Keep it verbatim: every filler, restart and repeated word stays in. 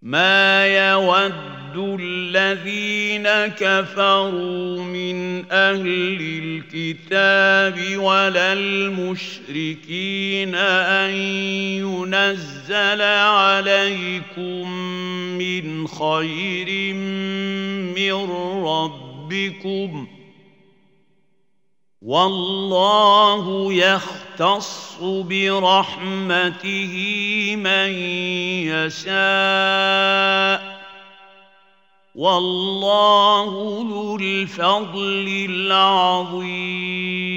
ما يود الذين كفروا من أهل الكتاب ولا المشركين أن ينزل عليكم من خير من ربكم والله يختص برحمته من يشاء والله ذو الفضل العظيم.